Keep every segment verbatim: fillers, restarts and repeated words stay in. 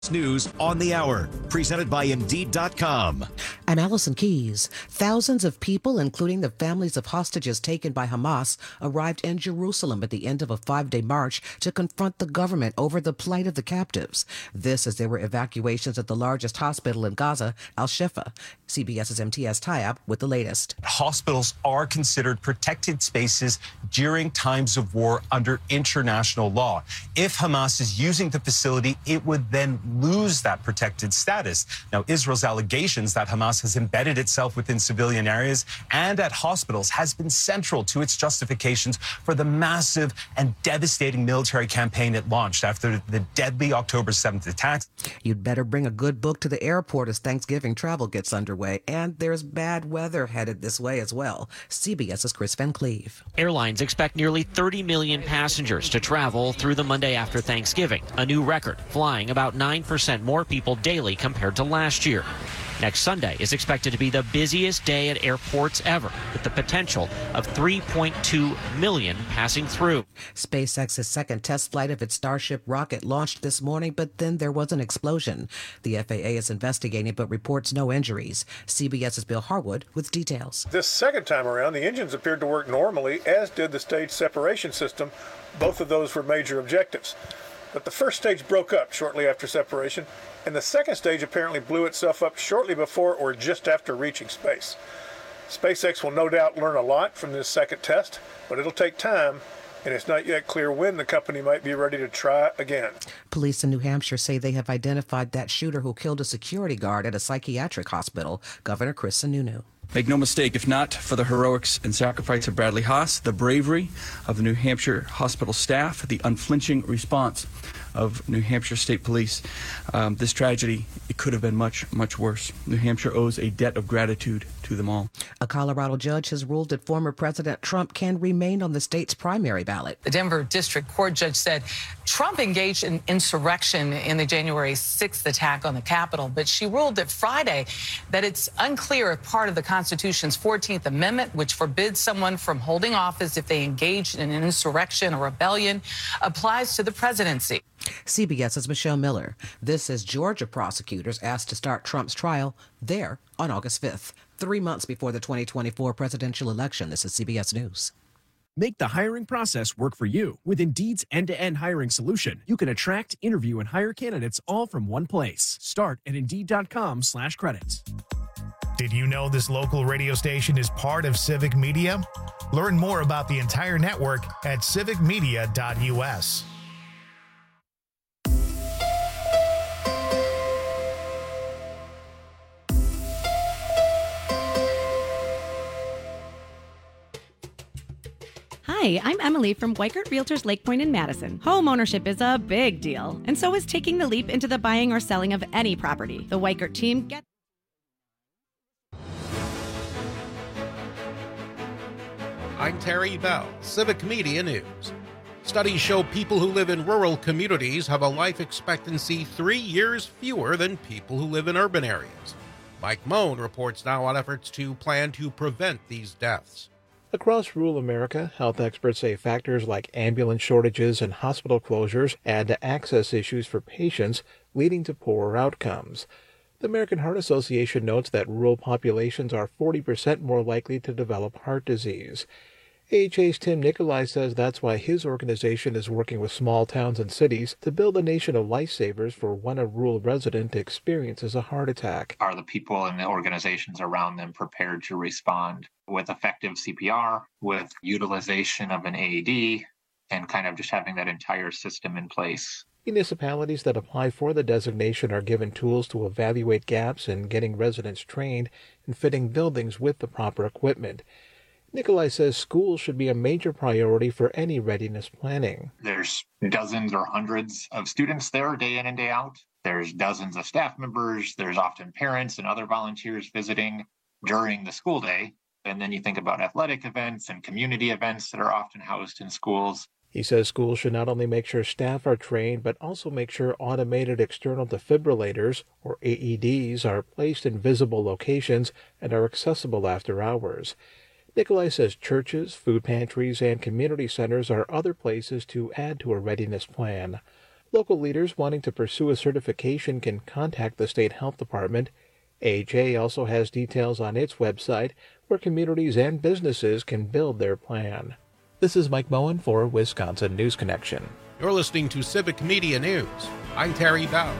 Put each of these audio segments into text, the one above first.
News on the hour, presented by Indeed dot com. And Allison Keyes. Thousands of people, including the families of hostages taken by Hamas, arrived in Jerusalem at the end of a five-day march to confront the government over the plight of the captives. This as there were evacuations at the largest hospital in Gaza, Al-Shifa. CBS's M T S Tayab with the latest. Hospitals are considered protected spaces during times of war under international law. If Hamas is using the facility, it would then lose that protected status. Now, Israel's allegations that Hamas has embedded itself within civilian areas and at hospitals has been central to its justifications for the massive and devastating military campaign it launched after the deadly October seventh attacks. You'd better bring a good book to the airport as Thanksgiving travel gets underway, and there's bad weather headed this way as well. CBS's Chris Van Cleve. Airlines expect nearly thirty million passengers to travel through the Monday after Thanksgiving, a new record, flying about nine percent more people daily compared to last year. Next Sunday is expected to be the busiest day at airports ever, with the potential of three point two million passing through. SpaceX's second test flight of its Starship rocket launched this morning, but then there was an explosion. The F A A is investigating but reports no injuries. CBS's Bill Harwood with details. This second time around, the engines appeared to work normally, as did the stage separation system. Both of those were major objectives. But the first stage broke up shortly after separation, and the second stage apparently blew itself up shortly before or just after reaching space. SpaceX will no doubt learn a lot from this second test, but it'll take time, and it's not yet clear when the company might be ready to try again. Police in New Hampshire say they have identified that shooter who killed a security guard at a psychiatric hospital. Governor Chris Sununu. Make no mistake, if not for the heroics and sacrifice of Bradley Haas, the bravery of the New Hampshire hospital staff, the unflinching response of New Hampshire State Police, um, this tragedy, it could have been much, much worse. New Hampshire owes a debt of gratitude to them all. A Colorado judge has ruled that former President Trump can remain on the state's primary ballot. The Denver District Court judge said Trump engaged in insurrection in the January sixth attack on the Capitol, but she ruled that Friday that it's unclear if part of the Constitution's fourteenth Amendment, which forbids someone from holding office if they engage in an insurrection or rebellion, applies to the presidency. CBS's Michelle Miller. This as Georgia prosecutors asked to start Trump's trial there on August fifth, three months before the twenty twenty-four presidential election. This is C B S News. Make the hiring process work for you. With Indeed's end-to-end hiring solution, you can attract, interview, and hire candidates all from one place. Start at Indeed.com slash credits. Did you know this local radio station is part of Civic Media? Learn more about the entire network at civic media dot U S. Hi, I'm Emily from Weikert Realtors Lake Point in Madison. Home ownership is a big deal, and so is taking the leap into the buying or selling of any property. The Weikert team gets... I'm Terry Bell, Civic Media News. Studies show people who live in rural communities have a life expectancy three years fewer than people who live in urban areas. Mike Moan reports now on efforts to plan to prevent these deaths. Across rural America, health experts say factors like ambulance shortages and hospital closures add to access issues for patients, leading to poorer outcomes. The American Heart Association notes that rural populations are forty percent more likely to develop heart disease. A H A's Tim Nicolai says that's why his organization is working with small towns and cities to build a nation of lifesavers for when a rural resident experiences a heart attack. Are the people and the organizations around them prepared to respond with effective C P R, with utilization of an A E D, and kind of just having that entire system in place? Municipalities that apply for the designation are given tools to evaluate gaps in getting residents trained and fitting buildings with the proper equipment. Nicolai says schools should be a major priority for any readiness planning. There's dozens or hundreds of students there day in and day out. There's dozens of staff members. There's often parents and other volunteers visiting during the school day. And then you think about athletic events and community events that are often housed in schools. He says schools should not only make sure staff are trained, but also make sure automated external defibrillators, or A E Ds, are placed in visible locations and are accessible after hours. Nicolai says churches, food pantries, and community centers are other places to add to a readiness plan. Local leaders wanting to pursue a certification can contact the state health department. A H A also has details on its website where communities and businesses can build their plan. This is Mike Moen for Wisconsin News Connection. You're listening to Civic Media News. I'm Terry Bell.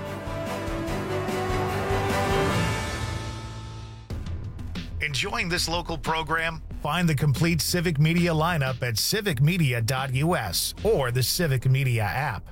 Enjoying this local program? Find the complete Civic Media lineup at civic media dot u s or the Civic Media app.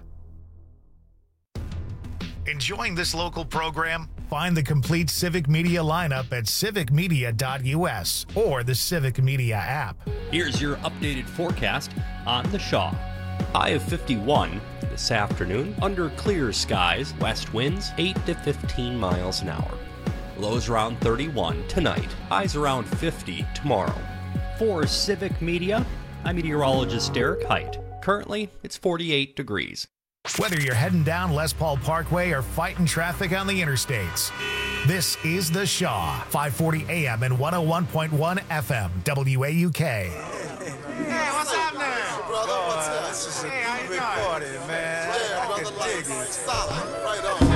Enjoying this local program? Find the complete Civic Media lineup at civic media dot u s or the Civic Media app. Here's your updated forecast on the Shaw. High of fifty-one this afternoon, under clear skies, west winds eight to fifteen miles an hour. Lows around thirty-one tonight, highs around fifty tomorrow. For Civic Media, I'm meteorologist Derek Height. Currently, it's forty-eight degrees. Whether you're heading down Les Paul Parkway or fighting traffic on the interstates, this is The Shaw, five forty A M and one oh one point one F M, W A U K. Hey, what's happening? Brother, what's up? This is a hey, how you doing? Party, man. Yeah, I brother, can dig it. Solid. Right on.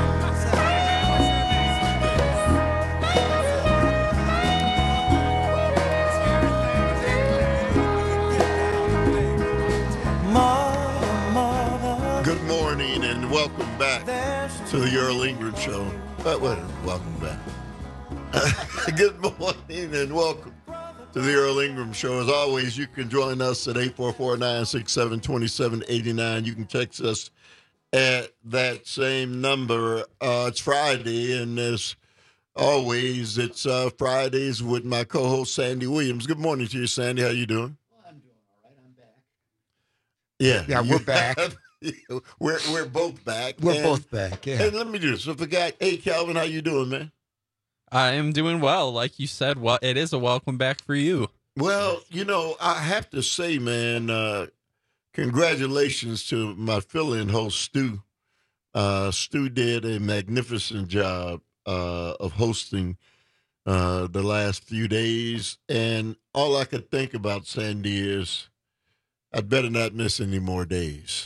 Good morning and welcome back to the Earl Ingram Show. But wait, welcome back. Good morning and welcome to the Earl Ingram Show. As always, you can join us at eight four four, nine six seven, two seven eight nine. You can text us at that same number. Uh, it's Friday, and as always, it's uh, Fridays with my co-host, Sandy Williams. Good morning to you, Sandy. How you doing? Well, I'm doing all right. I'm back. Yeah. Yeah, we're back. We're we're both back. We're and, both back, yeah. And let me do this. So, forgot. Hey, Calvin, how you doing, man? I am doing well. Like you said, well, it is a welcome back for you. Well, you know, I have to say, man, uh, congratulations to my fill-in host, Stu. Uh, Stu did a magnificent job uh, of hosting uh, the last few days. And all I could think about, Sandy, is I'd better not miss any more days.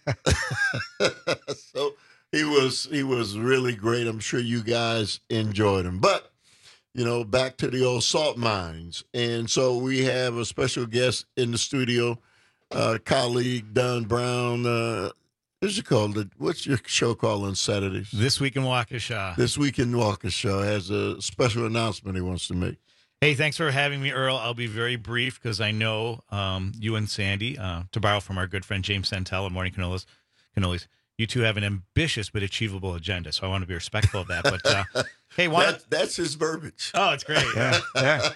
So he was he was really great. I'm sure you guys enjoyed him. But, you know, back to the old salt mines. And so we have a special guest in the studio, uh, colleague Don Brown. Uh, what's it called? What's your show called on Saturdays? This Week in Waukesha. This Week in Waukesha has a special announcement he wants to make. Hey, thanks for having me, Earl. I'll be very brief because I know um, you and Sandy, uh, to borrow from our good friend James Santel of Morning Cannolis, Cannolis, you two have an ambitious but achievable agenda, so I want to be respectful of that. But uh, hey, why that, that's his verbiage. Oh, it's great. Yeah, yeah.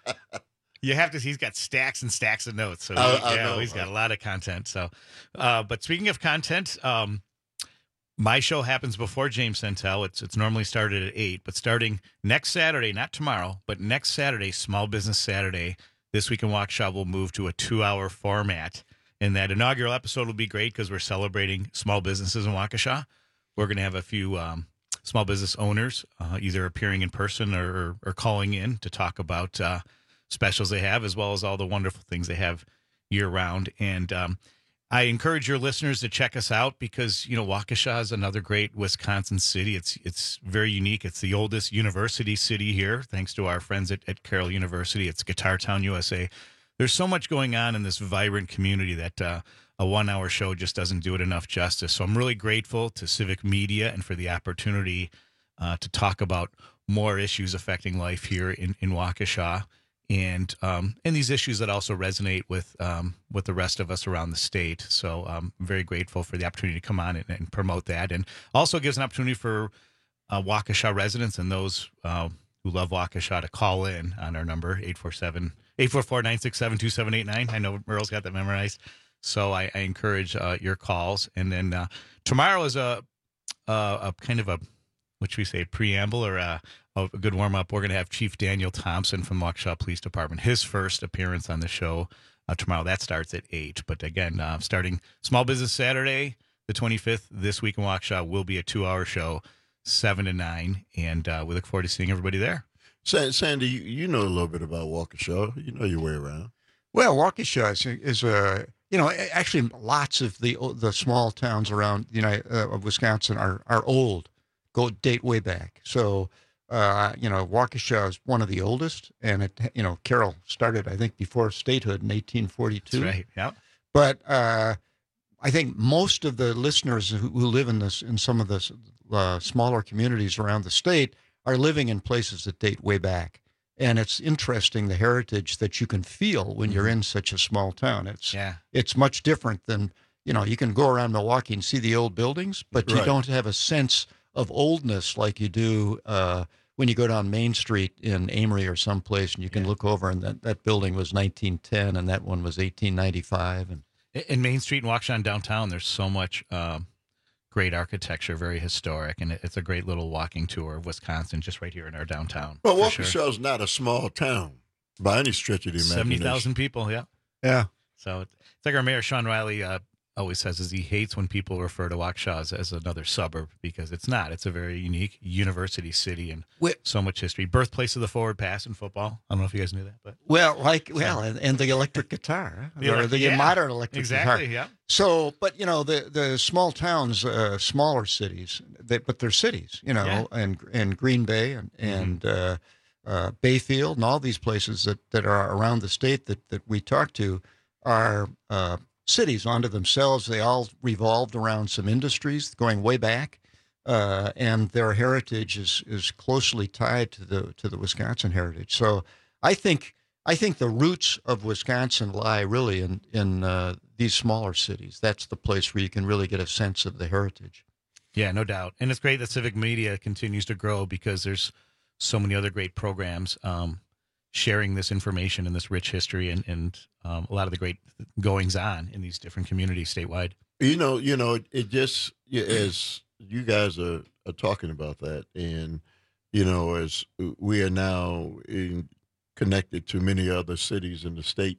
You have to. He's got stacks and stacks of notes, so he, I, I yeah, know. he's got a lot of content. So, uh, but speaking of content, um, my show happens before James Santel. It's it's normally started at eight, but starting next Saturday, not tomorrow, but next Saturday, Small Business Saturday, This Week in Waukesha will move to a two-hour format. And that inaugural episode will be great because we're celebrating small businesses in Waukesha. We're going to have a few um, small business owners uh, either appearing in person or, or calling in to talk about uh, specials they have, as well as all the wonderful things they have year-round. And um, I encourage your listeners to check us out because, you know, Waukesha is another great Wisconsin city. It's it's very unique. It's the oldest university city here, thanks to our friends at, at Carroll University. It's Guitar Town, U S A. There's so much going on in this vibrant community that uh, a one-hour show just doesn't do it enough justice. So I'm really grateful to Civic Media and for the opportunity uh, to talk about more issues affecting life here in, in Waukesha. And um, and these issues that also resonate with um, with the rest of us around the state. So um, I'm very grateful for the opportunity to come on and, and promote that. And also gives an opportunity for uh, Waukesha residents and those uh, who love Waukesha to call in on our number, eight four seven, eight four four, nine six seven, two seven eight nine. I know Merle's got that memorized. So I, I encourage uh, your calls. And then uh, tomorrow is a, a, a kind of a, what should we say, preamble or a, a good warm-up. We're going to have Chief Daniel Thompson from Waukesha Police Department, his first appearance on the show uh, tomorrow. That starts at eight. But again, uh, starting Small Business Saturday, the twenty-fifth, This Week in Waukesha will be a two-hour show, seven to nine. And uh, we look forward to seeing everybody there. Sandy, you know a little bit about Waukesha. You know your way around. Well, Waukesha is, is a you know, actually, lots of the the small towns around the United uh, of Wisconsin are are old, go date way back. So, uh, you know, Waukesha is one of the oldest, and it, you know, Carroll started, I think, before statehood in eighteen forty-two. That's right. Yeah. But uh, I think most of the listeners who, who live in this in some of the uh, smaller communities around the state are living in places that date way back. And it's interesting, the heritage that you can feel when you're in such a small town. It's Yeah. it's much different than, you know, you can go around Milwaukee and see the old buildings, but you Right. don't have a sense of oldness like you do uh, when you go down Main Street in Amory or someplace, and you can look over and that, that building was nineteen ten and that one was eighteen ninety-five. And In Main Street and Waukesha downtown, there's so much um, great architecture, very historic, and it- it's a great little walking tour of Wisconsin just right here in our downtown. Well, for Waukesha sure. is not a small town by any stretch of the imagination. seventy thousand people, yeah. Yeah. So it's like our mayor, Sean Riley, uh, always says is he hates when people refer to Waukesha as, as another suburb, because it's not. It's a very unique university city and Wh- so much history. Birthplace of the forward pass in football. I don't know if you guys knew that, but Well, like well, and, and the electric guitar, The or elec- the yeah, modern electric exactly, guitar. yeah. So, but you know, the the small towns, uh, smaller cities, they, but they're cities, you know, Yeah. and and Green Bay and and uh, uh, Bayfield and all these places that, that are around the state that that we talk to are uh, cities unto themselves. They all revolved around some industries going way back. Uh, and their heritage is, is closely tied to the to the Wisconsin heritage. So I think I think the roots of Wisconsin lie really in in uh, these smaller cities. That's the place where you can really get a sense of the heritage. Yeah, no doubt. And it's great that civic media continues to grow because there's so many other great programs um, sharing this information and this rich history and, and um, a lot of the great goings on in these different communities statewide. You know, you know, it, it just yeah, as you guys are, are talking about that, and you know, as we are now in, connected to many other cities in the state,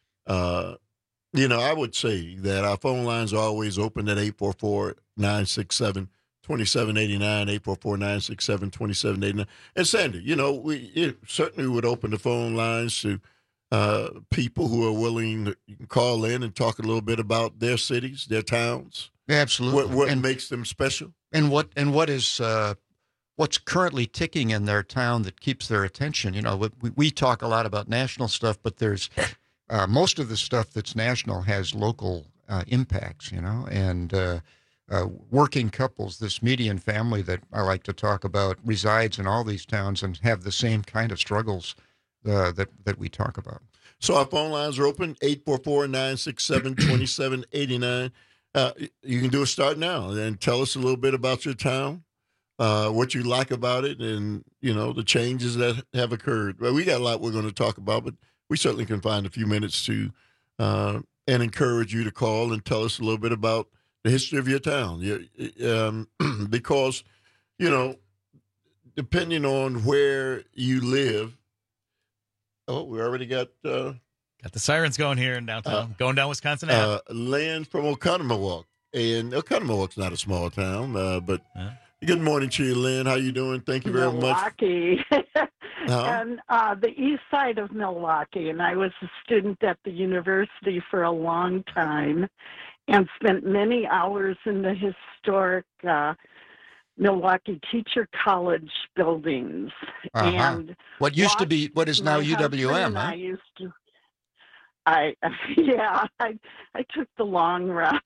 uh, you know, I would say that our phone lines are always open at eight four four, nine six seven, two seven eight nine, eight four four, nine six seven, two seven eight nine. And Sandy, you know, we it certainly would open the phone lines to uh, people who are willing to call in and talk a little bit about their cities, their towns. Absolutely. What, what and, makes them special? And what and what is uh, what's currently ticking in their town that keeps their attention? You know, we, we talk a lot about national stuff, but there's uh, most of the stuff that's national has local uh, impacts. You know, and uh, uh, working couples, this median family that I like to talk about, resides in all these towns and have the same kind of struggles uh, that that we talk about. So our phone lines are open, eight four four, nine six seven, two seven eight nine. Uh, you can do a start now and tell us a little bit about your town, uh, what you like about it, and, you know, the changes that have occurred. Well, we got a lot we're going to talk about, but we certainly can find a few minutes to uh, and encourage you to call and tell us a little bit about the history of your town. You, um, because, you know, depending on where you live, oh, we already got... Uh, Got the sirens going here in downtown, Uh, going down Wisconsin Ave. Uh, Lynn from Oconomowoc. And Oconomowoc's not a small town, uh, but Huh? good morning to you, Lynn. How you doing? Thank you very much. Milwaukee. Uh-huh. And uh, the east side of Milwaukee. And I was a student at the university for a long time and spent many hours in the historic uh, Milwaukee Teacher College buildings. Uh-huh. And What used to be, what is now my U W M, husband and huh? I used to. I yeah, I I took the long route.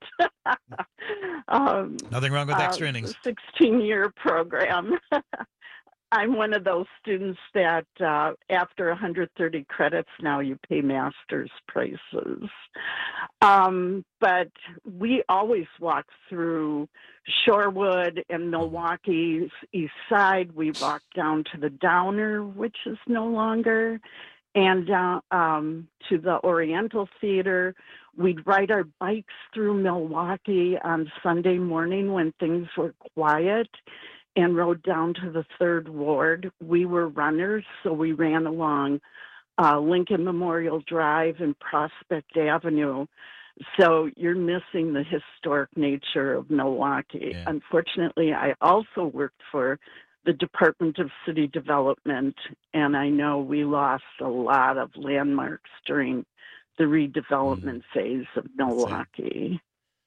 um, Nothing wrong with extra uh, innings. sixteen-year program. I'm one of those students that uh, after one hundred thirty credits now you pay master's prices. Um, but we always walk through Shorewood and Milwaukee's east side. We walk down to the Downer, which is no longer, and uh, um, to the Oriental Theater. We'd ride our bikes through Milwaukee on Sunday morning when things were quiet and rode down to the Third Ward. We were runners, so we ran along uh, Lincoln Memorial Drive and Prospect Avenue. So you're missing the historic nature of Milwaukee. Yeah. Unfortunately, I also worked for the Department of City Development, and I know we lost a lot of landmarks during the redevelopment mm. phase of Milwaukee.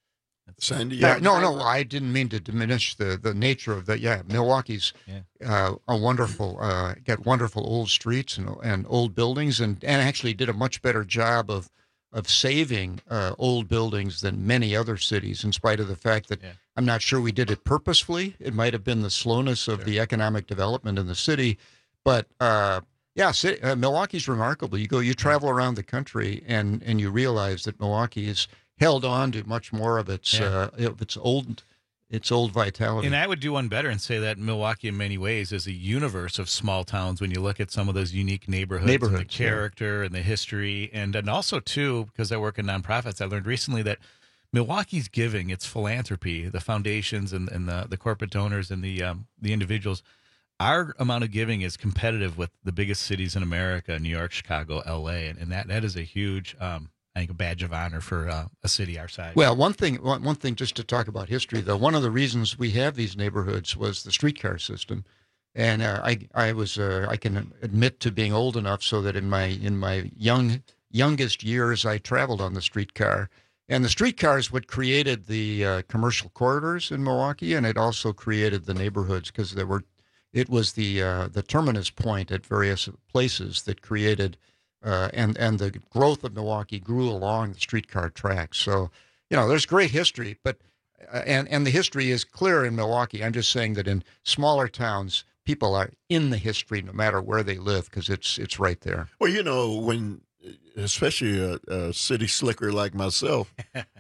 Sandy, yeah, no, no, I didn't mean to diminish the, the nature of that. Yeah, Milwaukee's yeah. Uh, a wonderful, uh, got wonderful old streets and and old buildings, and, and actually did a much better job of of saving uh, old buildings than many other cities, in spite of the fact that yeah. I'm not sure we did it purposefully. It might have been the slowness of sure. the economic development in the city, but uh, yeah, city, uh, Milwaukee's remarkable. You go, you travel around the country, and and you realize that Milwaukee is held on to much more of its yeah. uh, of its old its old vitality. And I would do one better and say that Milwaukee, in many ways, is a universe of small towns. When you look at some of those unique neighborhoods, neighborhoods and the character yeah. and the history, and and also too, because I work in nonprofits, I learned recently that Milwaukee's giving, its philanthropy, the foundations and, and the the corporate donors and the um, the individuals, our amount of giving is competitive with the biggest cities in America: New York, Chicago, L A, and, and that that is a huge. Um, I think a badge of honor for uh, a city our size. Well, one thing, one, one thing, just to talk about history, though, one of the reasons we have these neighborhoods was the streetcar system, and uh, I, I was, uh, I can admit to being old enough so that in my, in my young, youngest years, I traveled on the streetcar, and the streetcars what created the uh, commercial corridors in Milwaukee, and it also created the neighborhoods because there were, it was the uh, the terminus point at various places that created. Uh, and and the growth of Milwaukee grew along the streetcar tracks. So, you know, there's great history, but uh, and and the history is clear in Milwaukee. I'm just saying that in smaller towns, people are in the history no matter where they live because it's it's right there. Well, you know, when especially a, a city slicker like myself,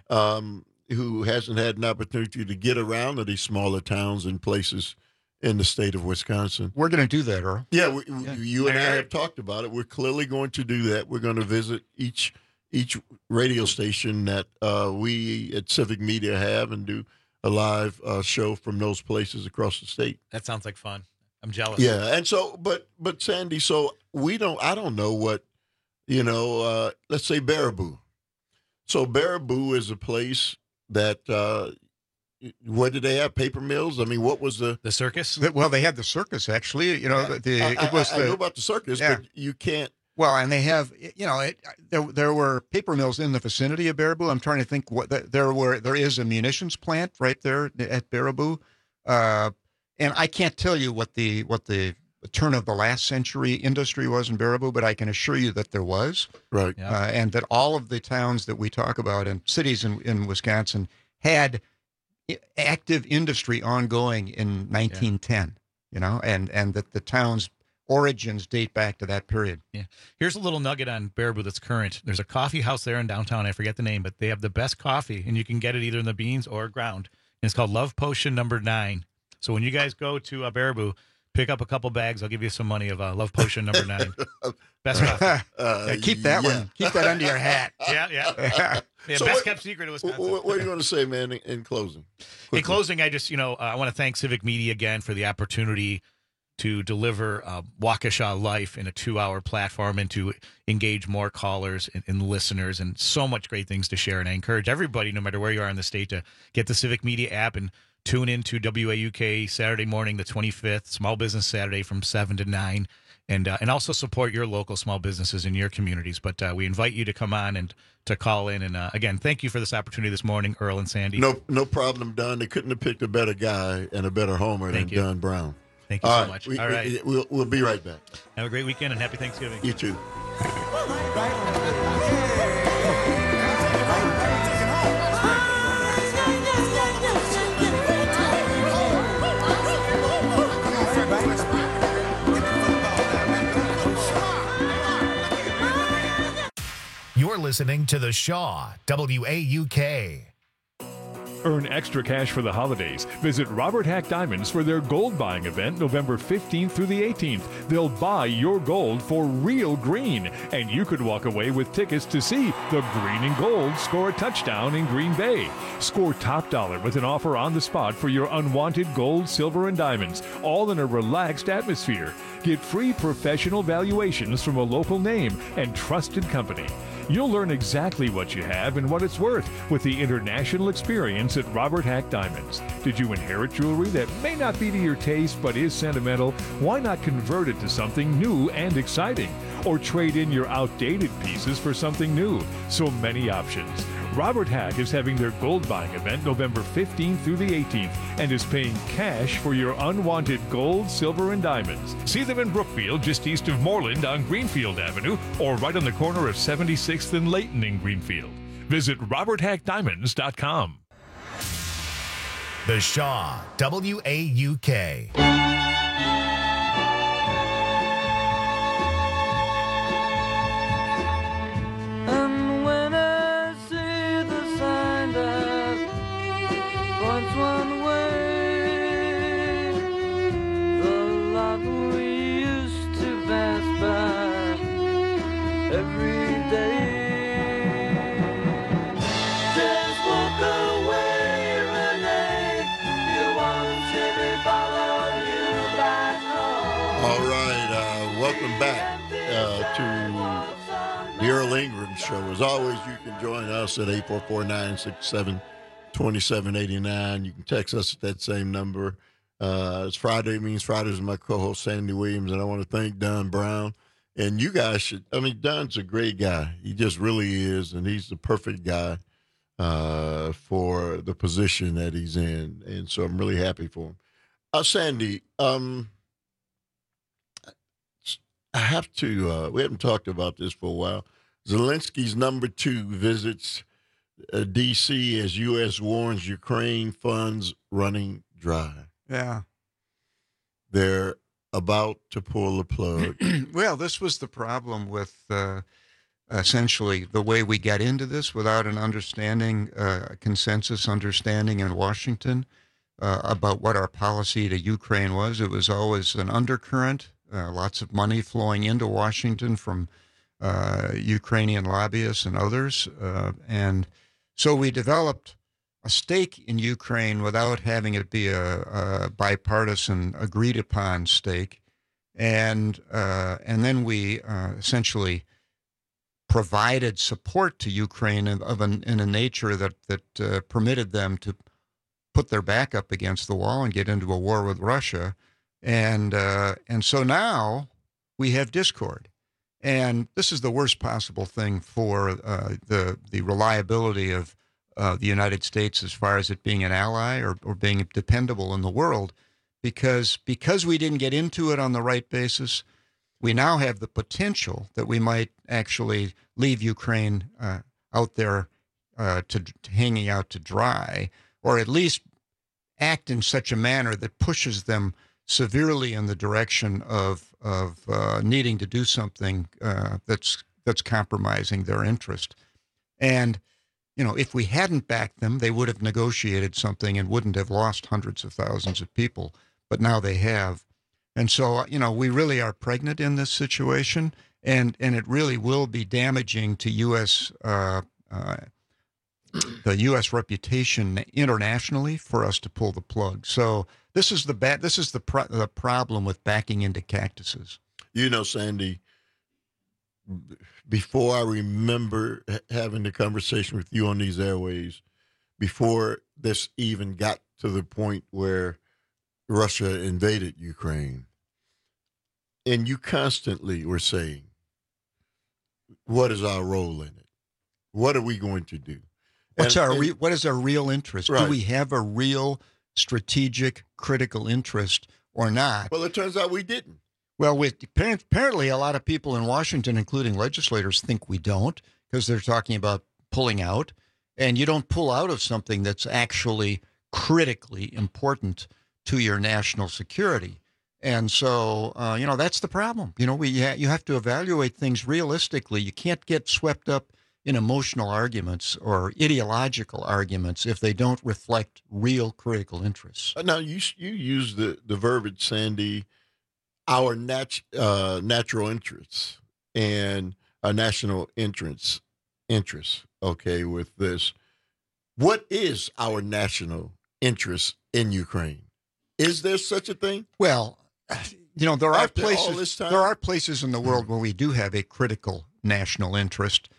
um, who hasn't had an opportunity to get around to these smaller towns and places in the state of Wisconsin. We're going to do that, Earl. Yeah, we, yeah. you and I have talked about it. We're clearly going to do that. We're going to visit each each radio station that uh, we at Civic Media have and do a live uh, show from those places across the state. That sounds like fun. I'm jealous. Yeah, and so, but but Sandy, so we don't. I don't know what, you know. Uh, let's say Baraboo. So Baraboo is a place that. Uh, What did they have? Paper mills? I mean, what was the the circus? Well, they had the circus actually. You know, the I, it was. I, I the, know about the circus, yeah. but you can't. Well, and they have, you know, it, there there were paper mills in the vicinity of Baraboo. I'm trying to think what there were. There is a munitions plant right there at Baraboo, uh, and I can't tell you what the what the turn of the last century industry was in Baraboo, but I can assure you that there was. Right, yeah. uh, and that all of the towns that we talk about and cities in, in Wisconsin had active industry ongoing in nineteen ten, yeah. you know, and, and that the town's origins date back to that period. Yeah. Here's a little nugget on Baraboo that's current. There's a coffee house there in downtown. I forget the name, but they have the best coffee, and you can get it either in the beans or ground. And it's called Love Potion Number Nine. So when you guys go to uh, Baraboo, pick up a couple bags. I'll give you some money of uh, Love Potion Number Nine. Best coffee. Uh, yeah, keep that yeah. one. Keep that under your hat. Yeah, yeah. yeah so best what, kept secret of Wisconsin. What, what are you going to say, man, in, in closing? Quickly. In closing, I just, you know, uh, I want to thank Civic Media again for the opportunity to deliver uh, Waukesha Life in a two-hour platform and to engage more callers and, and listeners, and so much great things to share. And I encourage everybody, no matter where you are in the state, to get the Civic Media app and tune into W A U K Saturday morning, the twenty-fifth, Small Business Saturday from seven to nine. And uh, and also support your local small businesses in your communities. But uh, we invite you to come on and to call in. And uh, again, thank you for this opportunity this morning, Earl and Sandy. No no problem, Don. They couldn't have picked a better guy and a better homer thank than you. Don Brown. Thank you All so right, much. We, All right. We, we'll, we'll be right back. Have a great weekend and happy Thanksgiving. You too. You're listening to The Shaw, W A U K. Earn extra cash for the holidays. Visit Robert Hack Diamonds for their gold buying event November fifteenth through the eighteenth. They'll buy your gold for real green, and you could walk away with tickets to see the Green and Gold score a touchdown in Green Bay. Score top dollar with an offer on the spot for your unwanted gold, silver, and diamonds, all in a relaxed atmosphere. Get free professional valuations from a local name and trusted company. You'll learn exactly what you have and what it's worth with the international experience at Robert Hack Diamonds. Did you inherit jewelry that may not be to your taste but is sentimental? Why not convert it to something new and exciting? Or trade in your outdated pieces for something new? So many options. Robert Hack is having their gold buying event November fifteenth through the eighteenth and is paying cash for your unwanted gold, silver, and diamonds. See them in Brookfield, just east of Moreland on Greenfield Avenue, or right on the corner of seventy-sixth and Layton in Greenfield. Visit robert hack diamonds dot com. The Shaw, W A U K. One way, the lot we used to pass by every day. Just walk away, Renee. You won't see me follow you back home. All right, uh, welcome back uh, to the Earl Ingram Show. As always, you can join us at eight four four, nine six seven, two seven eight nine. You can text us at that same number. Uh, it's Friday. It means Fridays with my co-host, Sandy Williams, and I want to thank Don Brown. And you guys should, I mean, Don's a great guy. He just really is, and he's the perfect guy uh, for the position that he's in. And so I'm really happy for him. Uh, Sandy, um, I have to, uh, we haven't talked about this for a while. Zelensky's number two visits Uh, D C as U S warns Ukraine funds running dry. Yeah. They're about to pull the plug. Well, this was the problem with uh, essentially the way we got into this without an understanding, uh, consensus understanding in Washington uh, about what our policy to Ukraine was. It was always an undercurrent, uh, lots of money flowing into Washington from uh, Ukrainian lobbyists and others. Uh, and So we developed a stake in Ukraine without having it be a, a bipartisan, agreed-upon stake, and uh, and then we uh, essentially provided support to Ukraine of, of an, in a nature that that uh, permitted them to put their back up against the wall and get into a war with Russia, and uh, and so now we have discord. And this is the worst possible thing for uh, the the reliability of uh, the United States as far as it being an ally or, or being dependable in the world, because because we didn't get into it on the right basis, we now have the potential that we might actually leave Ukraine uh, out there uh, to, to hanging out to dry, or at least act in such a manner that pushes them severely in the direction of of uh, needing to do something uh, that's that's compromising their interest. And you know, if we hadn't backed them, they would have negotiated something and wouldn't have lost hundreds of thousands of people. But now they have, and so you know, we really are pregnant in this situation, and and it really will be damaging to U S Uh, uh, the U S reputation internationally for us to pull the plug. So this is the bad. This is the pro- the problem with backing into cactuses. You know, Sandy, before I remember having the conversation with you on these airways, before this even got to the point where Russia invaded Ukraine, and you constantly were saying, what is our role in it? What are we going to do? What's And- our and- re- what is our real interest? Right. Do we have a real strategic, critical interest or not? Well, it turns out we didn't. Well, with apparently a lot of people in Washington, including legislators, think we don't, because they're talking about pulling out. And you don't pull out of something that's actually critically important to your national security. And so, uh, you know, that's the problem. You know, we ha- you have to evaluate things realistically. You can't get swept up in emotional arguments or ideological arguments if they don't reflect real critical interests. Uh, Now, you you use the, the verbiage, Sandy, our nat- uh, natural interests and our national interests, interests, okay, with this. What is our national interest in Ukraine? Is there such a thing? Well, you know, there are After all places this time? there are places in the world where we do have a critical national interest,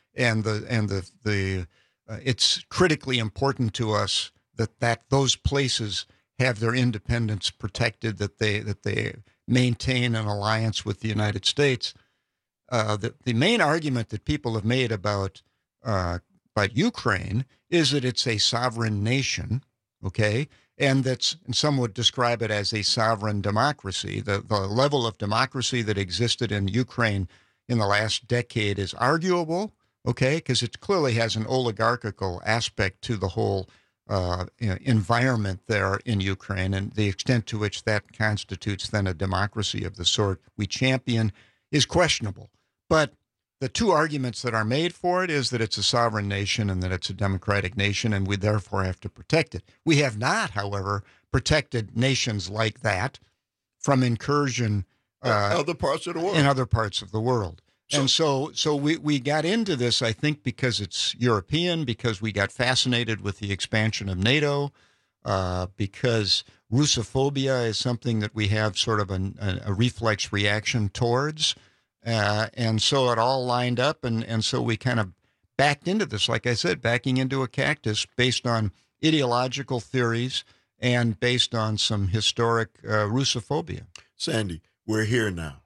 and the and the the uh, it's critically important to us that that those places have their independence protected, that they that they maintain an alliance with the United States. Uh, the the main argument that people have made about uh, about Ukraine is that it's a sovereign nation, okay, and that's and some would describe it as a sovereign democracy. The the level of democracy that existed in Ukraine in the last decade is arguable, okay, because it clearly has an oligarchical aspect to the whole uh, you know, environment there in Ukraine, and the extent to which that constitutes then a democracy of the sort we champion is questionable. But the two arguments that are made for it is that it's a sovereign nation and that it's a democratic nation, and we therefore have to protect it. We have not, however, protected nations like that from incursion uh, other parts of the world. in other parts of the world. So, and so so we, we got into this, I think, because it's European, because we got fascinated with the expansion of NATO, uh, because Russophobia is something that we have sort of an, a, a reflex reaction towards. Uh, and so it all lined up, and, and so we kind of backed into this, like I said, backing into a cactus based on ideological theories and based on some historic uh, Russophobia. Sandy, we're here now,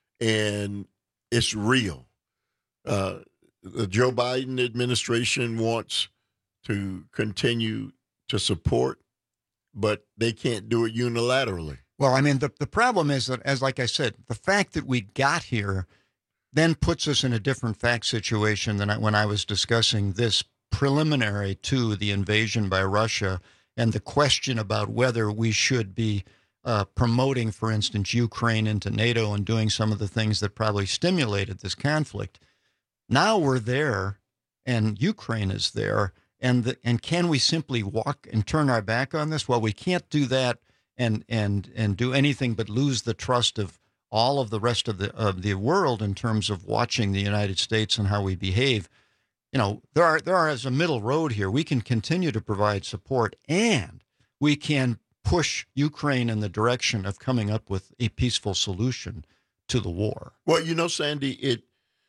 and it's real. Uh, the Joe Biden administration wants to continue to support, but they can't do it unilaterally. Well, I mean, the, the problem is that, as like I said, the fact that we got here then puts us in a different fact situation than I, when I was discussing this preliminary to the invasion by Russia and the question about whether we should be uh, promoting, for instance, Ukraine into NATO and doing some of the things that probably stimulated this conflict. Now we're there, and Ukraine is there, and the, and can we simply walk and turn our back on this? Well, we can't do that and and and do anything but lose the trust of all of the rest of the of the world in terms of watching the United States and how we behave. You know, there are there are as a middle road here. We can continue to provide support, and we can push Ukraine in the direction of coming up with a peaceful solution to the war. Well, you know, Sandy, it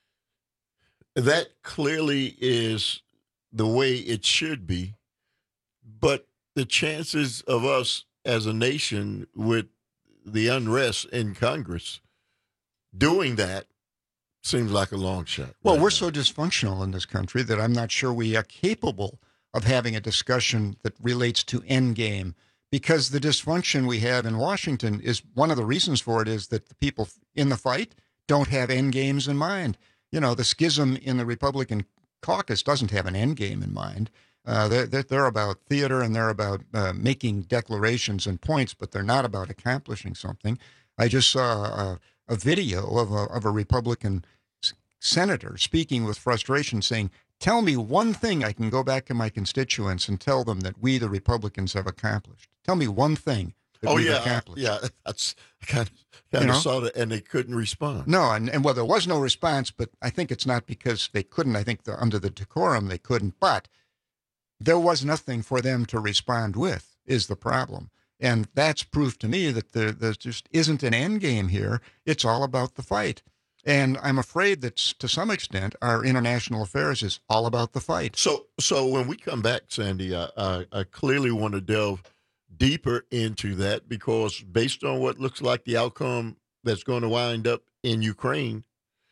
that clearly is the way it should be, but the chances of us as a nation with the unrest in Congress doing that seems like a long shot. Well, we're so dysfunctional in this country that I'm not sure we are capable of having a discussion that relates to endgame, because the dysfunction we have in Washington is one of the reasons for it is that the people in the fight don't have endgames in mind. You know, the schism in the Republican caucus doesn't have an endgame in mind. Uh, they're, they're about theater and they're about uh, making declarations and points, but they're not about accomplishing something. I just saw a, a video of a, of a Republican s- senator speaking with frustration saying, tell me one thing I can go back to my constituents and tell them that we, the Republicans, have accomplished. Tell me one thing that oh, we've yeah, accomplished. Yeah, that's kind of, kind You of know? saw that, and they couldn't respond. No, and, and well, there was no response, but I think it's not because they couldn't. I think the, under the decorum they couldn't, but there was nothing for them to respond with is the problem. And that's proof to me that there, there just isn't an end game here. It's all about the fight. And I'm afraid that to some extent our international affairs is all about the fight. So, so when we come back, Sandy, I, I, I clearly want to delve deeper into that, because based on what looks like the outcome that's going to wind up in Ukraine,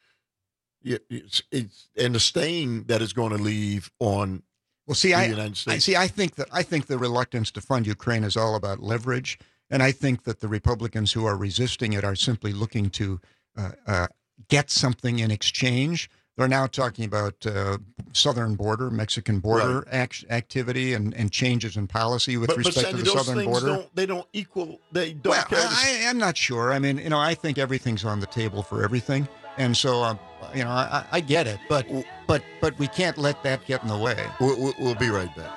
it's, it's and the stain that it's going to leave on Well, see, the I, United I States. see. I think that I think the reluctance to fund Ukraine is all about leverage, and I think that the Republicans who are resisting it are simply looking to uh, uh, get something in exchange. They're now talking about uh, southern border, Mexican border Right. act- activity, and, and changes in policy with but, but respect Sandy, to the those southern things border. don't they don't equal they don't Well, carry the I, I'm not sure. I mean, you know, I think everything's on the table for everything, and so um, you know, I, I get it, but but but we can't let that get in the way. We'll, we'll, we'll be right back.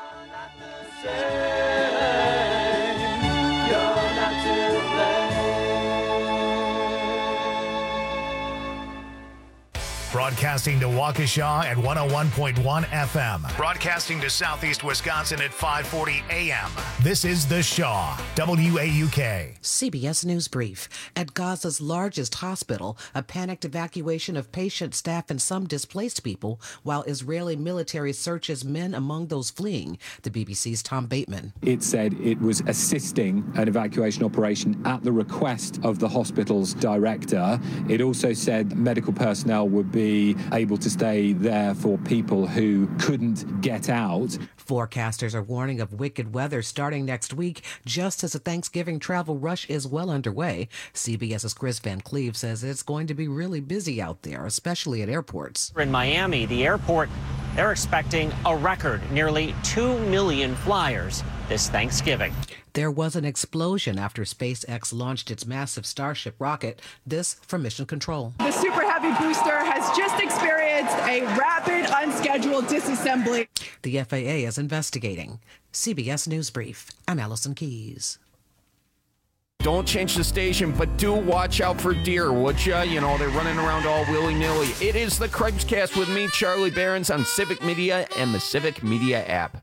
Broadcasting to Waukesha at one oh one point one F M. Broadcasting to Southeast Wisconsin at five forty A M. This is The Shaw, W A U K. C B S News Brief. At Gaza's largest hospital, a panicked evacuation of patients, staff, and some displaced people, while Israeli military searches men among those fleeing. The B B C's Tom Bateman. It said it was assisting an evacuation operation at the request of the hospital's director. It also said medical personnel would be able to stay there for people who couldn't get out. Forecasters are warning of wicked weather starting next week, just as the Thanksgiving travel rush is well underway. CBS's Chris Van Cleve says it's going to be really busy out there, especially at airports. In Miami, the airport, they're expecting a record, nearly two million flyers this Thanksgiving. There was an explosion after SpaceX launched its massive Starship rocket. This from Mission Control. The Super Heavy booster has just experienced a rapid, unscheduled disassembly. The F A A is investigating. C B S News Brief. I'm Allison Keys. Don't change the station, but do watch out for deer, would ya? You know, they're running around all willy-nilly. It is the Craig's-Cast with me, Charlie Behrens, on Civic Media and the Civic Media app.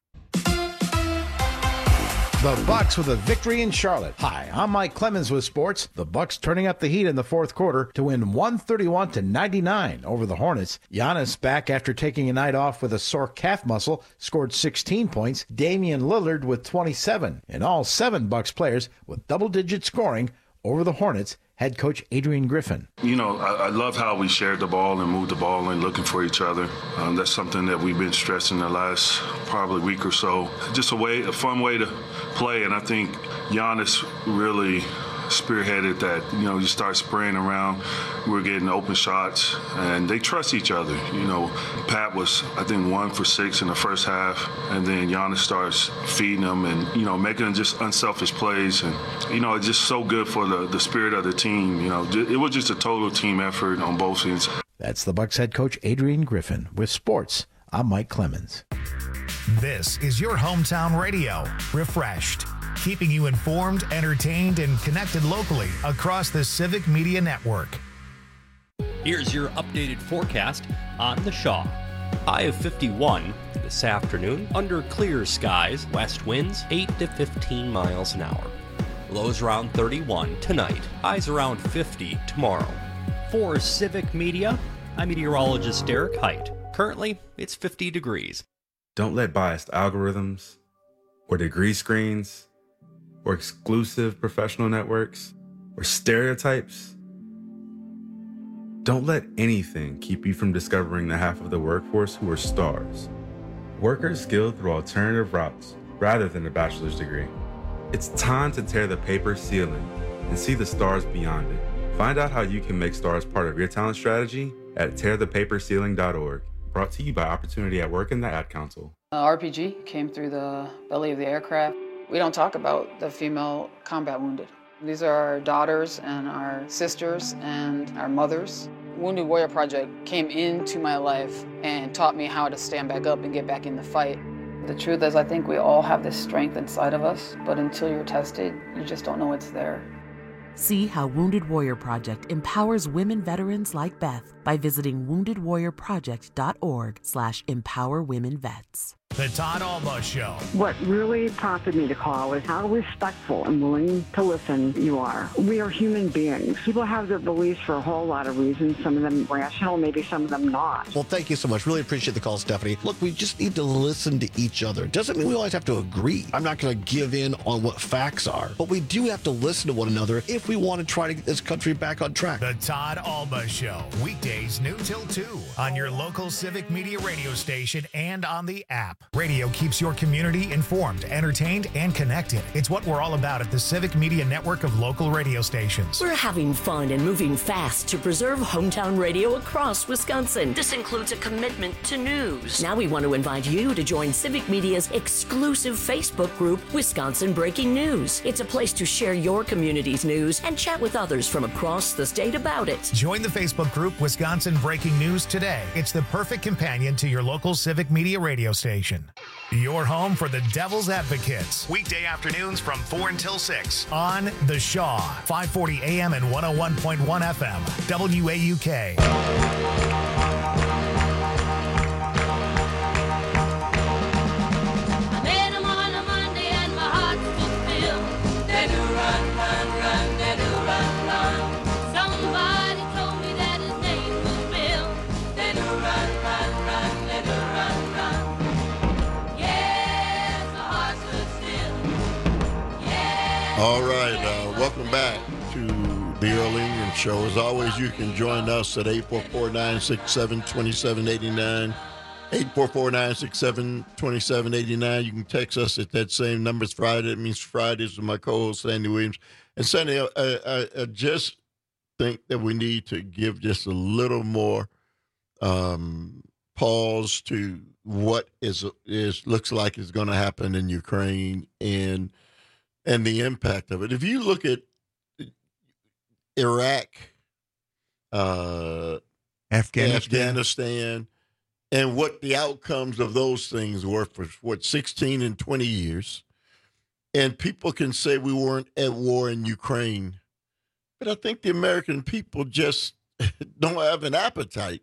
The Bucks with a victory in Charlotte. Hi, I'm Mike Clemens with sports. The Bucks turning up the heat in the fourth quarter to win one thirty-one to ninety-nine over the Hornets. Giannis, back after taking a night off with a sore calf muscle, scored sixteen points. Damian Lillard with twenty-seven. And all seven Bucks players with double-digit scoring over the Hornets. Head coach Adrian Griffin. You know, I, I love how we shared the ball and moved the ball and looking for each other. Um, that's something that we've been stressing the last probably week or so. Just a way, a fun way to play, and I think Giannis really spearheaded that. You know, you start spraying around, we're getting open shots, and they trust each other. You know, Pat was, I think, one for six in the first half, and then Giannis starts feeding them and, you know, making just unselfish plays. And, you know, it's just so good for the, the spirit of the team. You know, it was just a total team effort on both ends. That's the Bucks head coach Adrian Griffin. With sports, I'm Mike Clemens. This is your hometown radio, refreshed, keeping you informed, entertained, and connected locally across the Civic Media Network. Here's your updated forecast on the Shaw. High of fifty-one this afternoon, under clear skies, west winds eight to fifteen miles an hour. Lows around thirty-one tonight, highs around fifty tomorrow. For Civic Media, I'm meteorologist Derek Height. Currently, it's fifty degrees. Don't let biased algorithms or degree screens or exclusive professional networks or stereotypes, don't let anything keep you from discovering the half of the workforce who are stars. Workers skilled through alternative routes rather than a bachelor's degree. It's time to tear the paper ceiling and see the stars beyond it. Find out how you can make stars part of your talent strategy at tear the paper ceiling dot org. Brought to you by Opportunity at Work and the Ad Council. Uh, R P G came through the belly of the aircraft. We don't talk about the female combat wounded. These are our daughters and our sisters and our mothers. Wounded Warrior Project came into my life and taught me how to stand back up and get back in the fight. The truth is, I think we all have this strength inside of us, but until you're tested, you just don't know it's there. See how Wounded Warrior Project empowers women veterans like Beth by visiting wounded warrior project dot org slash empower women vets. The Todd Alba Show. What really prompted me to call is how respectful and willing to listen you are. We are human beings. People have their beliefs for a whole lot of reasons, some of them rational, maybe some of them not. Well, thank you so much. Really appreciate the call, Stephanie. Look, we just need to listen to each other. Doesn't mean we always have to agree. I'm not going to give in on what facts are, but we do have to listen to one another if we want to try to get this country back on track. The Todd Alba Show. Weekdays noon till two on your local Civic Media radio station and on the app. Radio keeps your community informed, entertained, and connected. It's what we're all about at the Civic Media network of local radio stations. We're having fun and moving fast to preserve hometown radio across Wisconsin. This includes a commitment to news. Now we want to invite you to join Civic Media's exclusive Facebook group, Wisconsin Breaking News. It's a place to share your community's news and chat with others from across the state about it. Join the Facebook group Wisconsin Breaking News today. It's the perfect companion to your local Civic Media radio station. Your home for the Devil's Advocates. Weekday afternoons from four until six on The Shaw, five forty A M and one oh one point one F M, W A U K. All right, uh, welcome back to the Earl Ingram Show. As always, you can join us at eight four four, nine six seven, two seven eight nine, eight four four, nine six seven, two seven eight nine. You can text us at that same number. It's Friday. It means Fridays with my co-host, Sandy Williams. And Sandy, I, I, I just think that we need to give just a little more um, pause to what is is looks like is going to happen in Ukraine and and the impact of it. If you look at Iraq, uh, Afghanistan. Afghanistan, and what the outcomes of those things were for, what, sixteen and twenty years, and people can say we weren't at war in Ukraine, but I think the American people just don't have an appetite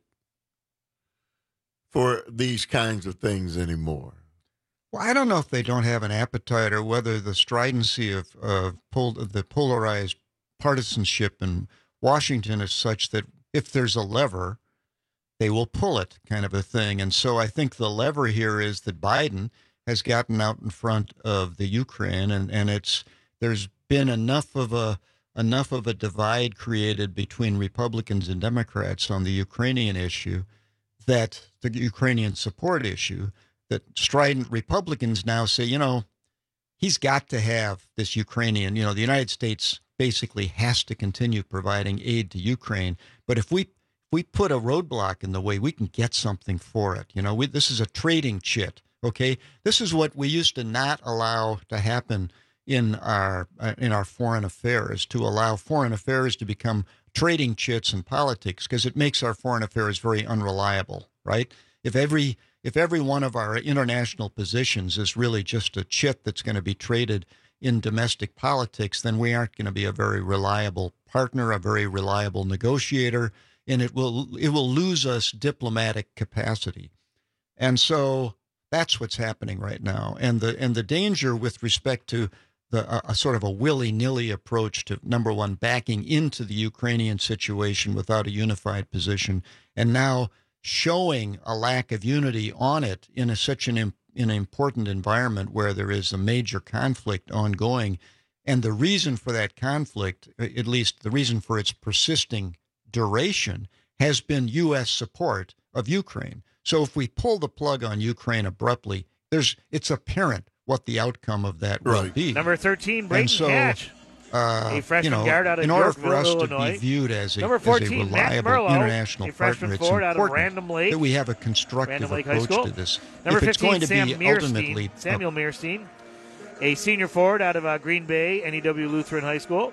for these kinds of things anymore. Well, I don't know if they don't have an appetite or whether the stridency of, of pol- the polarized partisanship in Washington is such that if there's a lever, they will pull it, kind of a thing. And so I think the lever here is that Biden has gotten out in front of the Ukraine, and, and it's there's been enough of a enough of a divide created between Republicans and Democrats on the Ukrainian issue, that the Ukrainian support issue, that strident Republicans now say, you know, he's got to have this Ukrainian, you know, the United States basically has to continue providing aid to Ukraine. But if we if we put a roadblock in the way, we can get something for it. You know, we, this is a trading chit, okay? This is what we used to not allow to happen in our uh, in our foreign affairs, to allow foreign affairs to become trading chits in politics, because it makes our foreign affairs very unreliable, right? If every if every one of our international positions is really just a chit that's going to be traded in domestic politics, then we aren't going to be a very reliable partner, a very reliable negotiator, and it will it will lose us diplomatic capacity. And so that's what's happening right now. And the and the danger with respect to the a, a sort of a willy-nilly approach to, number one, backing into the Ukrainian situation without a unified position, and now showing a lack of unity on it in a, such an, in an important environment where there is a major conflict ongoing. And the reason for that conflict, at least the reason for its persisting duration, has been U S support of Ukraine. So if we pull the plug on Ukraine abruptly, there's it's apparent what the outcome of that will be. Number thirteen, Brayton so, Hatch, uh, a freshman you know, guard out of in order Yorkville, for us Illinois. to be viewed as a, Number as a fourteen, reliable Matt Merlo, international a freshman partner, it's forward out of important Random Lake, that we have a constructive Random Lake High approach School. to this. Number if it's fifteen, going to Sam be ultimately Mearstein, Samuel Mearstein, a senior forward out of uh, Green Bay, N E W Lutheran High School.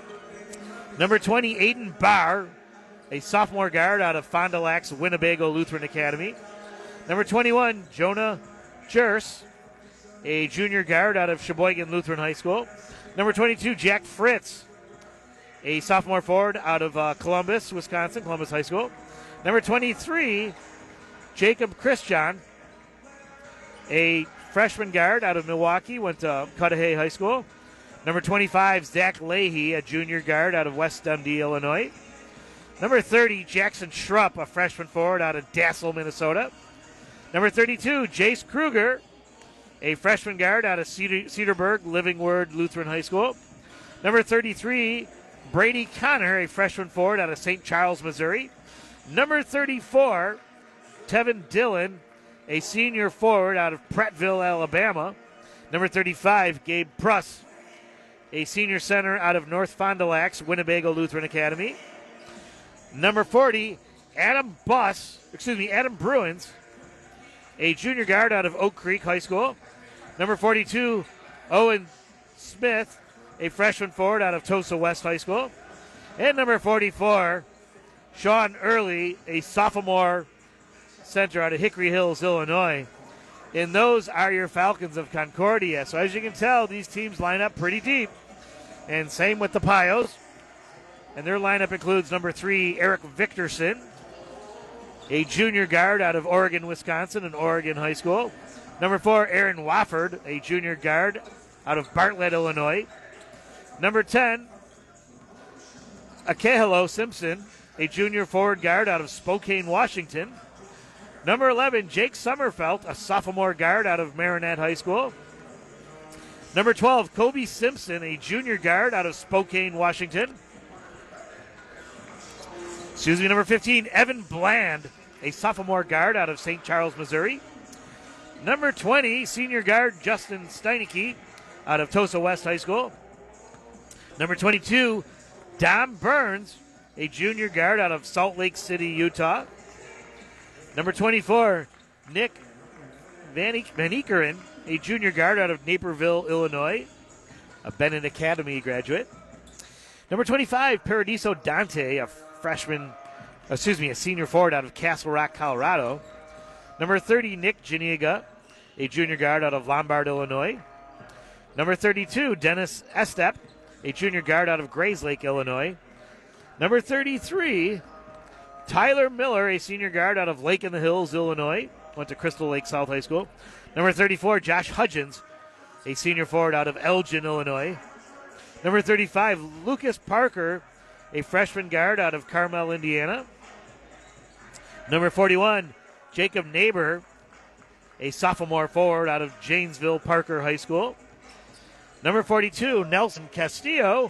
Number twenty, Aiden Barr, a sophomore guard out of Fond du Lac's Winnebago Lutheran Academy. Number twenty-one, Jonah Jers, a junior guard out of Sheboygan Lutheran High School. Number twenty-two, Jack Fritz, a sophomore forward out of uh, Columbus, Wisconsin, Columbus High School. Number twenty-three, Jacob Christian, a freshman guard out of Milwaukee, went to Cudahy High School. Number twenty-five, Zach Leahy, a junior guard out of West Dundee, Illinois. Number thirty, Jackson Schrupp, a freshman forward out of Dassel, Minnesota. Number thirty-two, Jace Kruger, a freshman guard out of Cedar, Cedarburg, Living Word Lutheran High School. Number thirty-three, Brady Connor, a freshman forward out of Saint Charles, Missouri. Number thirty-four, Tevin Dillon, a senior forward out of Prattville, Alabama. Number thirty-five, Gabe Pruss, a senior center out of North Fond du Lac's Winnebago Lutheran Academy. Number forty, Adam Buss, excuse me, Adam Bruins, a junior guard out of Oak Creek High School. Number forty-two, Owen Smith, a freshman forward out of Tosa West High School. And number forty-four, Sean Early, a sophomore center out of Hickory Hills, Illinois. And those are your Falcons of Concordia. So as you can tell, these teams line up pretty deep. And same with the Pios. And their lineup includes number three, Eric Victorson, a junior guard out of Oregon, Wisconsin, and Oregon High School. Number four, Aaron Wofford, a junior guard out of Bartlett, Illinois. Number ten, Akehelo Simpson, a junior forward guard out of Spokane, Washington. Number eleven, Jake Sommerfelt, a sophomore guard out of Marinette High School. Number twelve, Kobe Simpson, a junior guard out of Spokane, Washington. Excuse me, number fifteen, Evan Bland, a sophomore guard out of Saint Charles, Missouri. Number twenty, senior guard Justin Steineke out of Tosa West High School. Number twenty-two, Dom Burns, a junior guard out of Salt Lake City, Utah. Number twenty-four, Nick Van Ekeren, a junior guard out of Naperville, Illinois, a Bennett Academy graduate. Number twenty-five, Paradiso Dante, a freshman, excuse me, a senior forward out of Castle Rock, Colorado. Number thirty, Nick Janiga, a junior guard out of Lombard, Illinois. Number thirty-two, Dennis Estep, a junior guard out of Grayslake, Illinois. Number thirty-three, Tyler Miller, a senior guard out of Lake in the Hills, Illinois. Went to Crystal Lake South High School. Number thirty-four, Josh Hudgens, a senior forward out of Elgin, Illinois. Number thirty-five, Lucas Parker, a freshman guard out of Carmel, Indiana. Number forty-one, Jacob Neighbor, a sophomore forward out of Janesville Parker High School. Number forty-two, Nelson Castillo,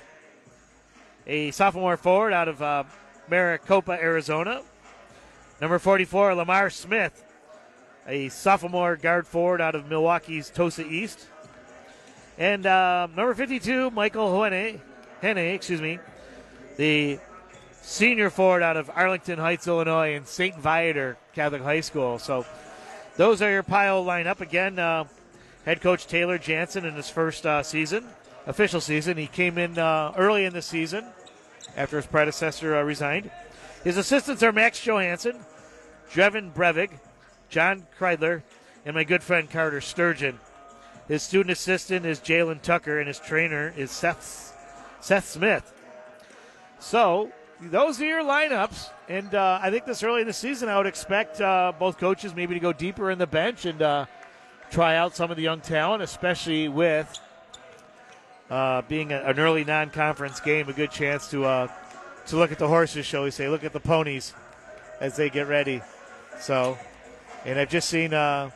a sophomore forward out of uh, Maricopa, Arizona. Number forty-four, Lamar Smith, a sophomore guard forward out of Milwaukee's Tosa East. And uh, number fifty-two, Michael Henne, Henne, excuse me, the senior forward out of Arlington Heights, Illinois, and Saint Viator Catholic High School. So those are your Pio lineup. Again, uh, head coach Taylor Jansen in his first uh, season, official season. He came in uh, early in the season after his predecessor uh, resigned. His assistants are Max Johansson, Drevin Brevig, John Kreidler, and my good friend Carter Sturgeon. His student assistant is Jalen Tucker, and his trainer is Seth, Seth Smith. So those are your lineups, and uh, I think this early in the season I would expect uh, both coaches maybe to go deeper in the bench and uh, try out some of the young talent, especially with uh, being a, an early non-conference game, a good chance to uh, to look at the horses, shall we say, look at the ponies as they get ready. So, and I've just seen uh,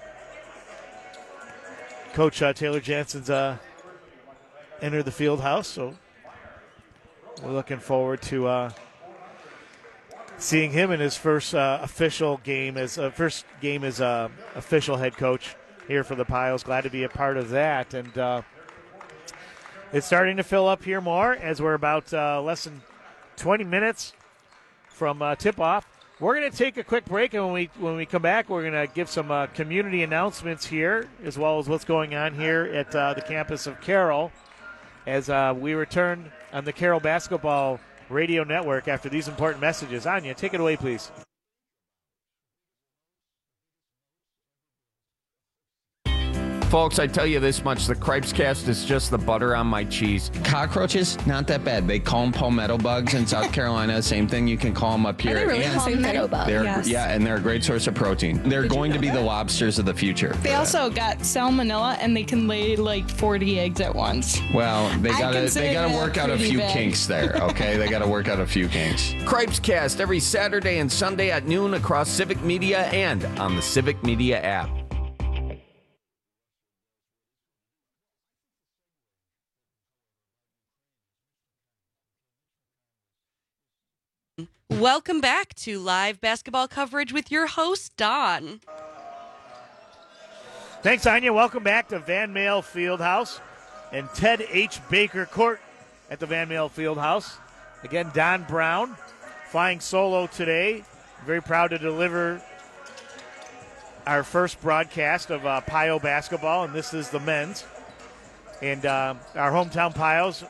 Coach uh, Taylor Jansen's uh, enter the field house, so we're looking forward to uh, seeing him in his first uh, official game as uh, first game as uh, official head coach here for the Pios. Glad to be a part of that, and uh, it's starting to fill up here more as we're about uh, less than twenty minutes from uh, tip-off. We're going to take a quick break, and when we when we come back, we're going to give some uh, community announcements here, as well as what's going on here at uh, the campus of Carroll, as uh, we return on the Carroll Basketball Radio Network after these important messages. Anya, take it away, please. Folks, I tell you this much, the Cripes Cast is just the butter on my cheese. Cockroaches, not that bad. They call them palmetto bugs in South Carolina. Same thing, you can call them up here. Are they really and palmetto bugs? they're, Yes. Yeah, and they're a great source of protein. They're Did you going to know be that? the lobsters of the future. They also got salmonella, and they can lay like forty eggs at once. Well, they I gotta consider they gotta that work out a pretty few big. kinks there, okay? They gotta work out a few kinks. Cripes Cast every Saturday and Sunday at noon across Civic Media and on the Civic Media app. Welcome back to live basketball coverage with your host, Don. Thanks, Anya. Welcome back to Van Male Fieldhouse and Ted H. Baker Court at the Van Male Fieldhouse. Again, Don Brown flying solo today. Very proud to deliver our first broadcast of uh, Pio basketball, and this is the men's. And uh, our hometown Pios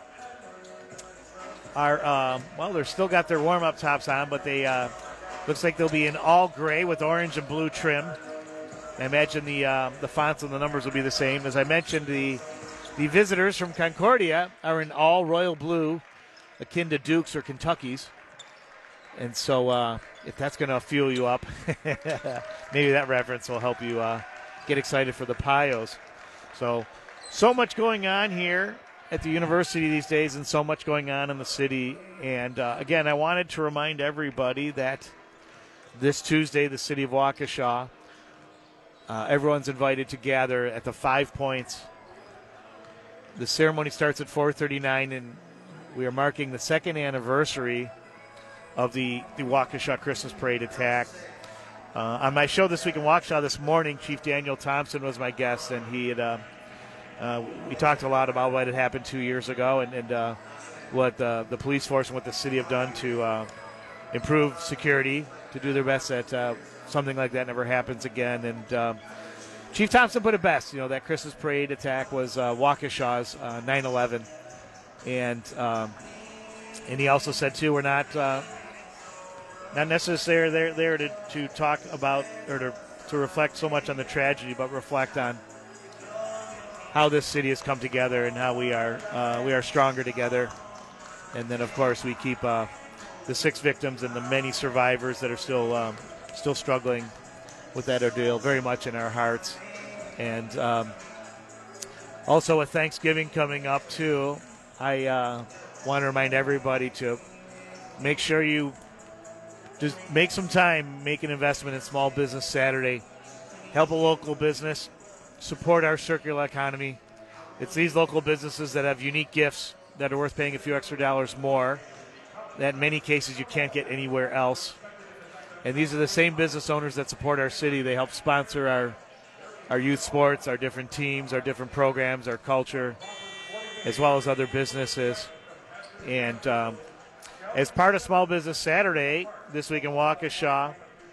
are, uh, well, they're still got their warm-up tops on, but they uh, looks like they'll be in all gray with orange and blue trim. I imagine the uh, the fonts and the numbers will be the same. As I mentioned, the the visitors from Concordia are in all royal blue, akin to Dukes or Kentucky's. And so uh, if that's going to fuel you up, maybe that reference will help you uh, get excited for the Pios. So, so much going on here at the university these days and so much going on in the city. And, uh, again, I wanted to remind everybody that this Tuesday, the city of Waukesha, uh, everyone's invited to gather at the Five Points the ceremony starts at four thirty-nine, and we are marking the second anniversary of the, the Waukesha Christmas Parade attack. Uh, on my show This Week in Waukesha this morning, Chief Daniel Thompson was my guest, and he had uh, uh, we talked a lot about what had happened two years ago and, and uh, what uh, the police force and what the city have done to uh, improve security, to do their best that uh, something like that never happens again. And um, Chief Thompson put it best. You know, that Christmas Parade attack was uh, Waukesha's uh, nine eleven. And um, and he also said, too, we're not uh, not necessarily there, there to, to talk about or to, to reflect so much on the tragedy, but reflect on how this city has come together and how we are uh, we are stronger together. And then, of course, we keep uh, the six victims and the many survivors that are still um, still struggling with that ordeal very much in our hearts. And um, also with Thanksgiving coming up, too, I uh, want to remind everybody to make sure you just make some time, make an investment in Small Business Saturday. Help a local business, support our circular economy. It's these local businesses that have unique gifts that are worth paying a few extra dollars more, that in many cases you can't get anywhere else. And these are the same business owners that support our city. They help sponsor our our youth sports, our different teams, our different programs, our culture, as well as other businesses. And um, as part of Small Business Saturday, This Week in Waukesha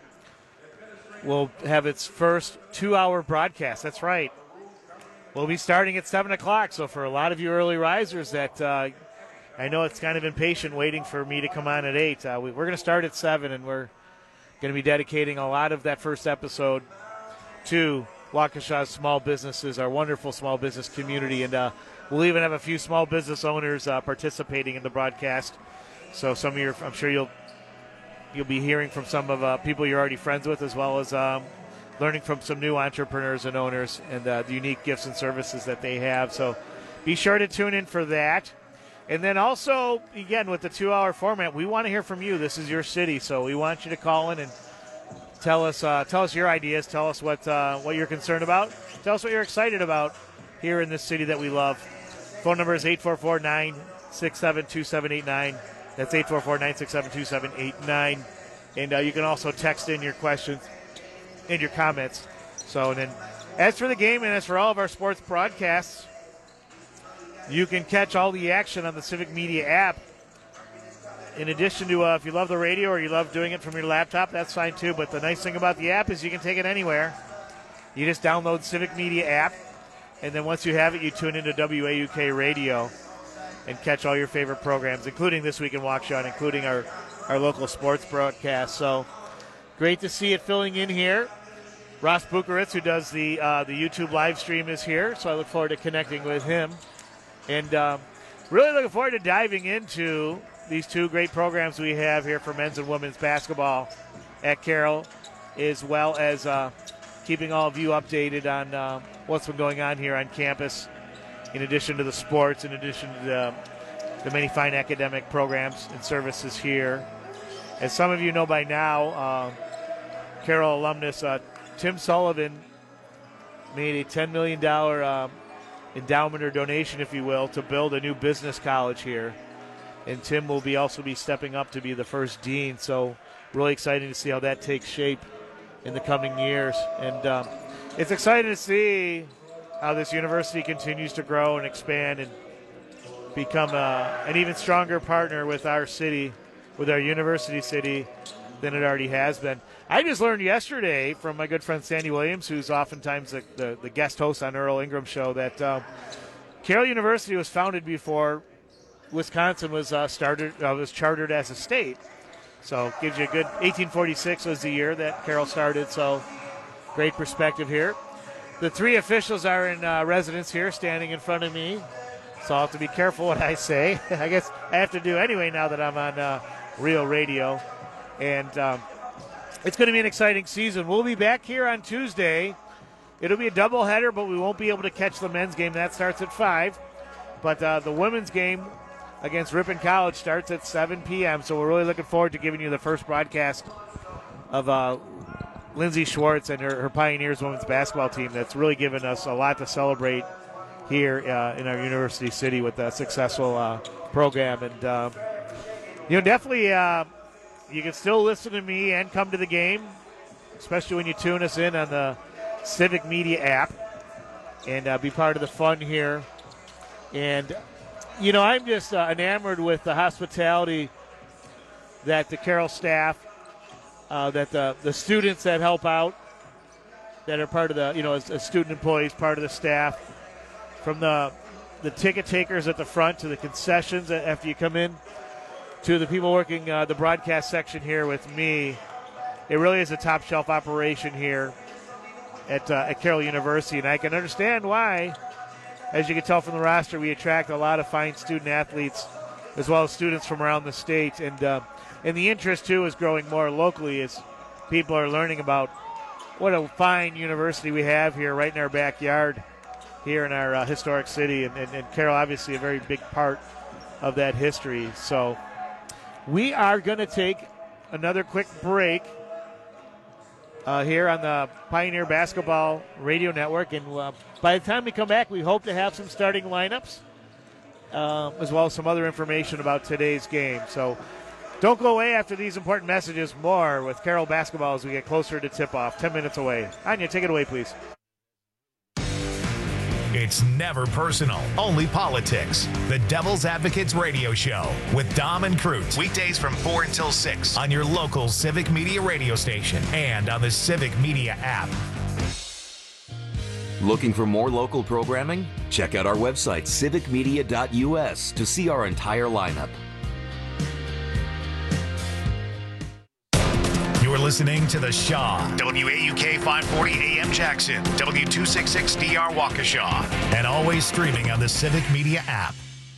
will have its first two-hour broadcast. That's right. We'll be starting at seven o'clock. So for a lot of you early risers that uh, I know it's kind of impatient waiting for me to come on at eight, uh, we, we're going to start at seven, and we're going to be dedicating a lot of that first episode to Waukesha's small businesses, our wonderful small business community. And uh, we'll even have a few small business owners uh, participating in the broadcast. So some of your, I'm sure you'll you'll be hearing from some of uh, people you're already friends with, as well as um, learning from some new entrepreneurs and owners and uh, the unique gifts and services that they have. So be sure to tune in for that. And then also, again, with the two-hour format, we want to hear from you. This is your city, so we want you to call in and tell us uh, tell us your ideas. Tell us what uh, what you're concerned about. Tell us what you're excited about here in this city that we love. Phone number is eight four four, nine six seven, two seven eight nine. That's eight four four, nine six seven, two seven eight nine. And uh, you can also text in your questions and your comments. So, and then as for the game and as for all of our sports broadcasts, you can catch all the action on the Civic Media app. In addition to, uh, if you love the radio or you love doing it from your laptop, that's fine too. But the nice thing about the app is you can take it anywhere. You just download Civic Media app, and then once you have it, you tune into W A U K Radio and catch all your favorite programs, including This Week in Waukesha, and including our, our local sports broadcast. So great to see it filling in here. Ross Bukaritz, who does the uh, the YouTube live stream, is here, so I look forward to connecting with him. And um, really looking forward to diving into these two great programs we have here for men's and women's basketball at Carroll, as well as uh, keeping all of you updated on uh, what's been going on here on campus, in addition to the sports, in addition to the, the many fine academic programs and services here. As some of you know by now, uh, Carroll alumnus uh, Tim Sullivan made a ten million dollars uh, endowment or donation, if you will, to build a new business college here. And Tim will be also be stepping up to be the first dean. So really exciting to see how that takes shape in the coming years. And um, it's exciting to see how this university continues to grow and expand and become a, an even stronger partner with our city, with our university city, than it already has been. I just learned yesterday from my good friend Sandy Williams, who's oftentimes the, the, the guest host on Earl Ingram Show, that uh, Carroll University was founded before Wisconsin was uh, started uh, was chartered as a state. So gives you a good, eighteen forty-six was the year that Carroll started, so great perspective here. The three officials are in uh, residence here, standing in front of me, so I'll have to be careful what I say. I guess I have to do anyway now that I'm on uh, Real Radio. And um, it's going to be an exciting season. We'll be back here on Tuesday. It'll be a doubleheader, but we won't be able to catch the men's game. That starts at five. But uh, the women's game against Ripon College starts at seven p.m., so we're really looking forward to giving you the first broadcast of uh, Lindsay Schwartz and her, her Pioneers women's basketball team that's really given us a lot to celebrate here uh, in our university city with a successful uh, program. And, um, you know, definitely uh, you can still listen to me and come to the game, especially when you tune us in on the Civic Media app and uh, be part of the fun here. And, you know, I'm just uh, enamored with the hospitality that the Carroll staff, uh, that the, the students that help out, that are part of the, you know, as, as student employees, part of the staff, from the the ticket takers at the front to the concessions after you come in, to the people working uh, the broadcast section here with me. It really is a top shelf operation here at uh, at Carroll University, and I can understand why. As you can tell from the roster, we attract a lot of fine student athletes, as well as students from around the state, and uh, and the interest too is growing more locally as people are learning about what a fine university we have here right in our backyard here in our uh, historic city. And, and, and Carroll, obviously, a very big part of that history. So we are going to take another quick break uh, here on the Pioneer Basketball Radio Network. And uh, by the time we come back, we hope to have some starting lineups, uh, as well as some other information about today's game. So don't go away after these important messages. More with Carroll basketball as we get closer to tip-off. Ten minutes away. Anya, take it away, please. It's never personal, only politics. The Devil's Advocates Radio Show with Dom and Cruz. Weekdays from four until six on your local Civic Media radio station and on the Civic Media app. Looking for more local programming? Check out our website, civic media dot u s, to see our entire lineup. You're listening to The Shaw, W A U K five forty A M Jackson, W two sixty-six D R Waukesha, and always streaming on the Civic Media app.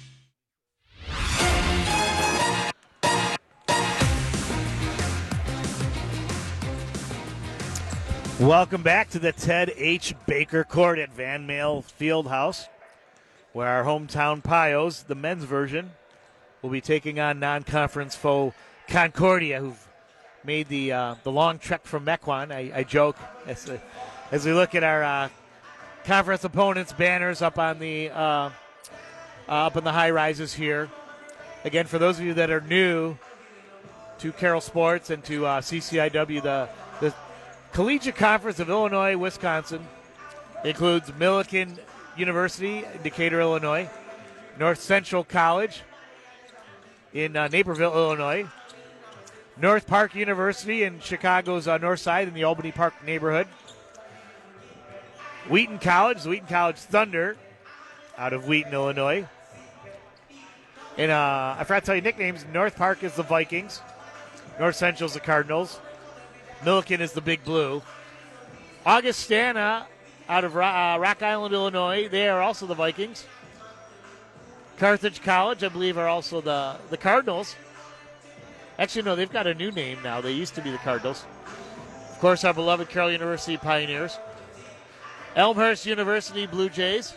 Welcome back to the Ted H. Baker Court at Van Male Fieldhouse, where our hometown Pios, the men's version, will be taking on non-conference foe Concordia, who've made the uh, the long trek from Mequon. I, I joke as, uh, as we look at our uh, conference opponents' banners up on the uh, uh, up on the high rises here. Again, for those of you that are new to Carroll Sports and to uh, C C I W, the the Collegiate Conference of Illinois, Wisconsin includes Millikin University in Decatur, Illinois, North Central College in uh, Naperville, Illinois, North Park University in Chicago's uh, north side in the Albany Park neighborhood, Wheaton College, the Wheaton College Thunder out of Wheaton, Illinois. And uh, I forgot to tell you nicknames. North Park is the Vikings. North Central is the Cardinals. Millikin is the Big Blue. Augustana out of uh, Rock Island, Illinois. They are also the Vikings. Carthage College, I believe, are also the, the Cardinals. Actually, no, they've got a new name now. They used to be the Cardinals. Of course, our beloved Carroll University Pioneers. Elmhurst University Blue Jays.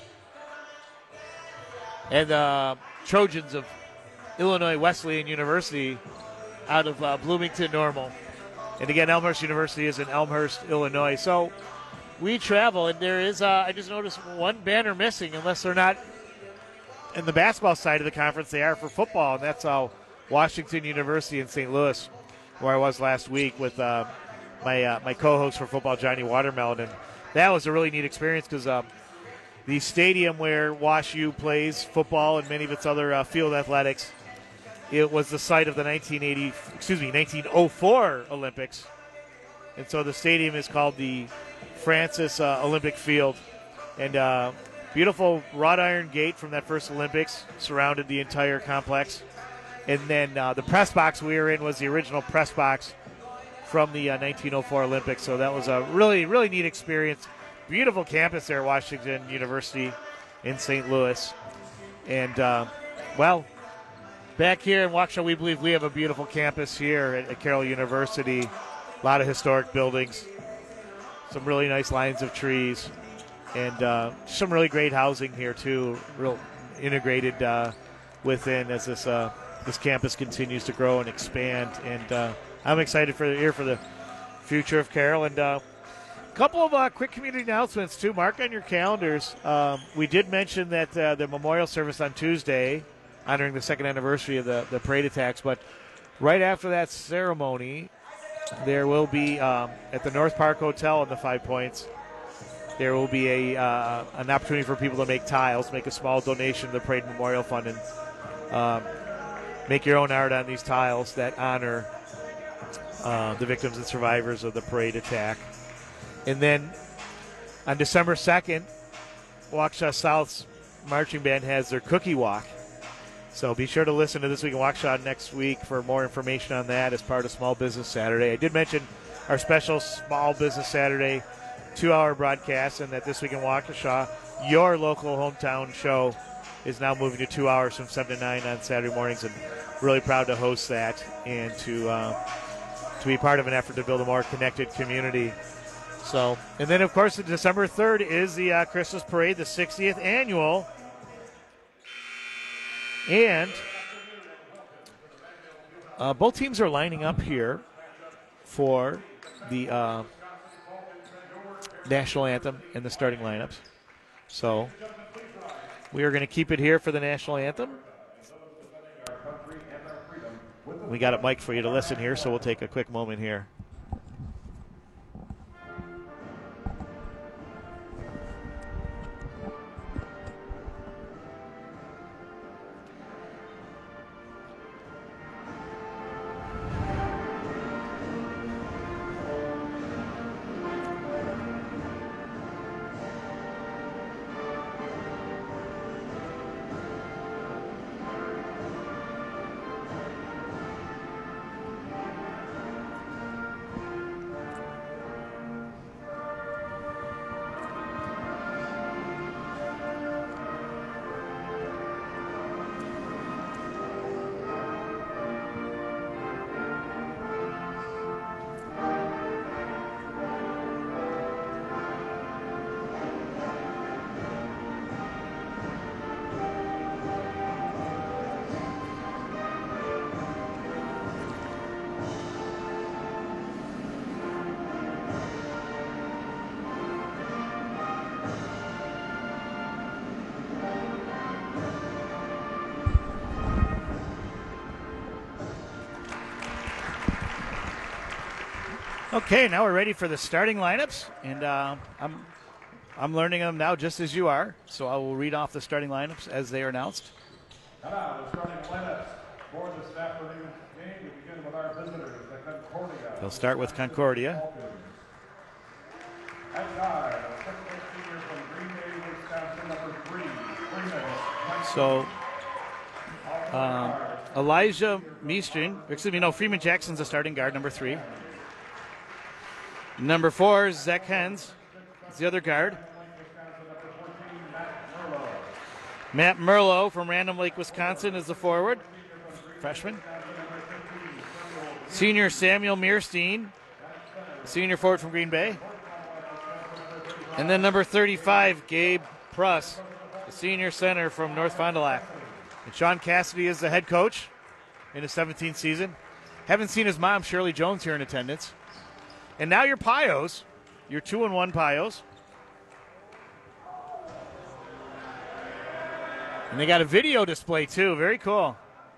And the uh, Trojans of Illinois Wesleyan University out of uh, Bloomington Normal. And again, Elmhurst University is in Elmhurst, Illinois. So we travel, and there is, uh, I just noticed one banner missing, unless they're not in the basketball side of the conference. They are for football, and that's uh, Washington University in Saint Louis, where I was last week with uh, my uh, my co-host for football, Johnny Watermelon. And that was a really neat experience because um, the stadium where Wash U plays football and many of its other uh, field athletics, it was the site of the nineteen eighty, excuse me, nineteen oh four Olympics. And so the stadium is called the Francis uh, Olympic Field. And uh, beautiful wrought iron gate from that first Olympics surrounded the entire complex. And then uh, the press box we were in was the original press box from the uh, nineteen oh four Olympics. So that was a really, really neat experience. Beautiful campus there at Washington University in Saint Louis. And, uh, well, back here in Waukesha, we believe we have a beautiful campus here at, at Carroll University. A lot of historic buildings, some really nice lines of trees, and uh, some really great housing here too. Real integrated uh, within as this uh, this campus continues to grow and expand. And uh, I'm excited for here for the future of Carroll. And uh, Couple of uh, quick community announcements, too. Mark on your calendars. Um, we did mention that uh, the memorial service on Tuesday, honoring the second anniversary of the, the parade attacks, but right after that ceremony, there will be, um, at the North Park Hotel in the Five Points, there will be a uh, an opportunity for people to make tiles, make a small donation to the Parade Memorial Fund, and um, make your own art on these tiles that honor uh, the victims and survivors of the parade attack. And then on December second, Waukesha South's marching band has their cookie walk. So be sure to listen to This Week in Waukesha next week for more information on that as part of Small Business Saturday. I did mention our special Small Business Saturday two-hour broadcast, and that This Week in Waukesha, your local hometown show, is now moving to two hours from seven to nine on Saturday mornings, and really proud to host that and to uh, to be part of an effort to build a more connected community. So, and then, of course, December third is the uh, Christmas Parade, the sixtieth annual. And uh, both teams are lining up here for the uh, national anthem and the starting lineups. So we are going to keep it here for the national anthem. We got it mic'd for you to listen here, so we'll take a quick moment here. Okay, now we're ready for the starting lineups, and uh, I'm I'm learning them now just as you are, so I will read off the starting lineups as they are announced. And now the starting lineups for this afternoon's game. We begin with our visitors, the Concordia. They'll start with Concordia. At guard, a six-foot senior from Green Bay, Wisconsin, number three, Freeman. So um, Elijah Meestrin, excuse me, no, Freeman Jackson's the starting guard, number three. Number four is Zach Hens. It's the other guard. Matt Merlo from Random Lake, Wisconsin is the forward, freshman. Senior Samuel Meerstein, senior forward from Green Bay. And then number thirty-five, Gabe Pruss, the senior center from North Fond du Lac. And Sean Cassidy is the head coach in his seventeenth season. Haven't seen his mom, Shirley Jones, here in attendance. And now your Pios, your two and one Pios. And they got a video display too. Very cool.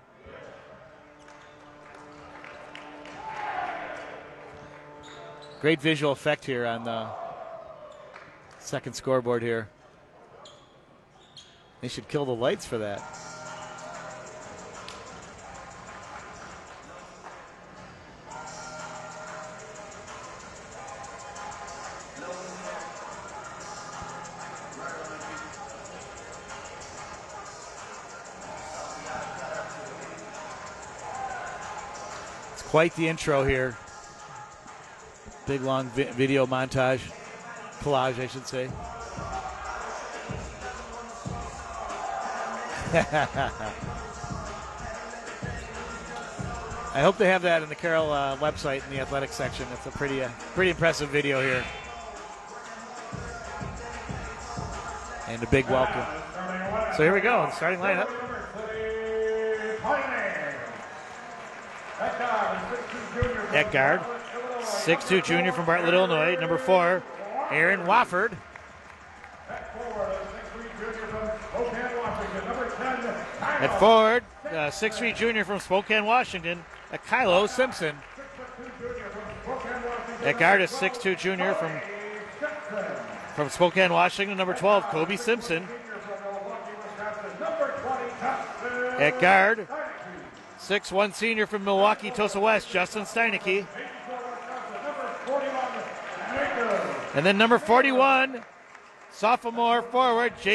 Great visual effect here on the second scoreboard here. They should kill the lights for that. Quite the intro here. Big, long vi- video montage. Collage, I should say. I hope they have that in the Carroll uh, website in the athletics section. It's a pretty, uh, pretty impressive video here. And a big welcome. So here we go, starting lineup. At guard, six two junior from Bartlett, Illinois. Number four, Aaron Wofford. At forward, uh, six three junior from Spokane, Washington, uh, Kylo Simpson. At guard, a six two junior from, from Spokane, Washington, number twelve, Kobe Simpson. At guard, six one senior from Milwaukee, Tosa West, Justin Steinecke. And then number forty-one, sophomore forward, Jake